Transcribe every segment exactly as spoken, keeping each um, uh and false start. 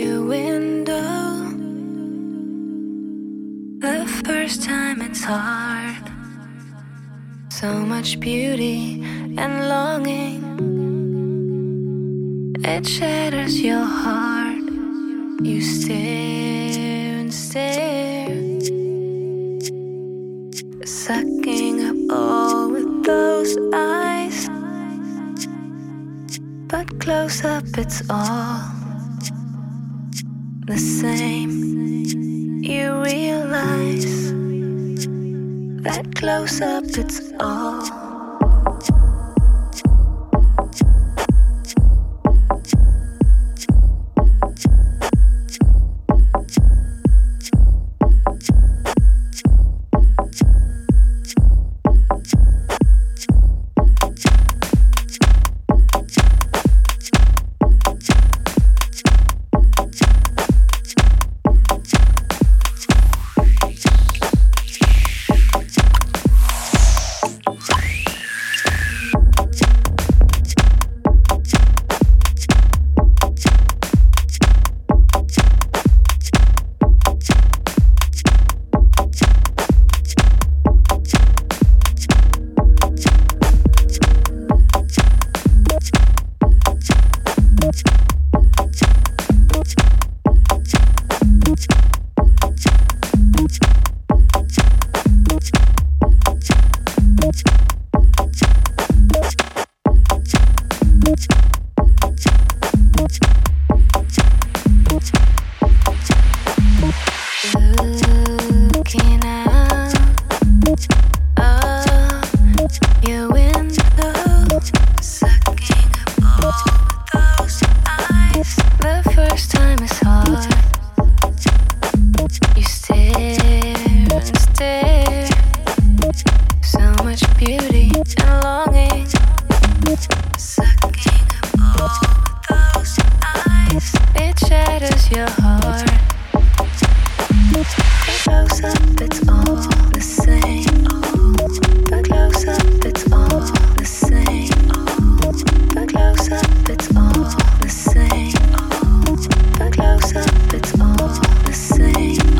your window. The first time it's hard. So much beauty and longing. It shatters your heart. You stare and stare, sucking up all with those eyes. But close up it's all the same. You realize that close up it's all. Looking out of your window, sucking up all those eyes. The first time is hard. You stare and stare, so much beauty and longing, sucking up all those eyes. It shatters your heart. Close up, it's all the same. But close up, it's all the same. But close up, it's all the same. But close up, it's all the same.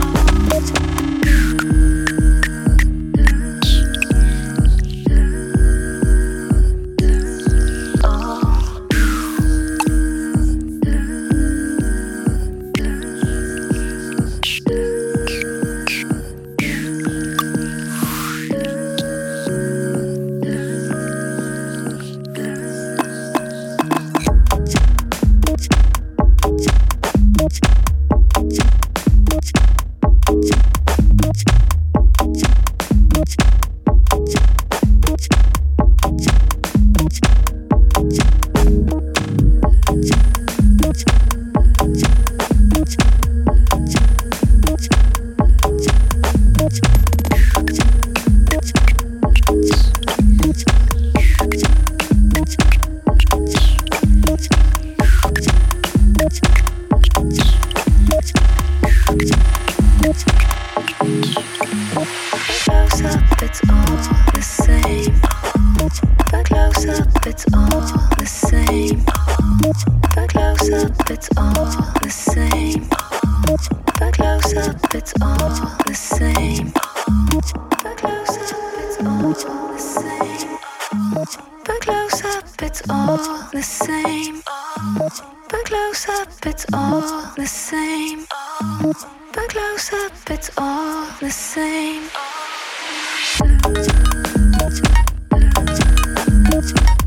Close up, it's all the same. But close up, it's all the same. But close up, it's all the same. But close up, it's all the same. But close up, it's all the same. But close up, it's all the same. But close up, it's all the same. But close up, it's all the same.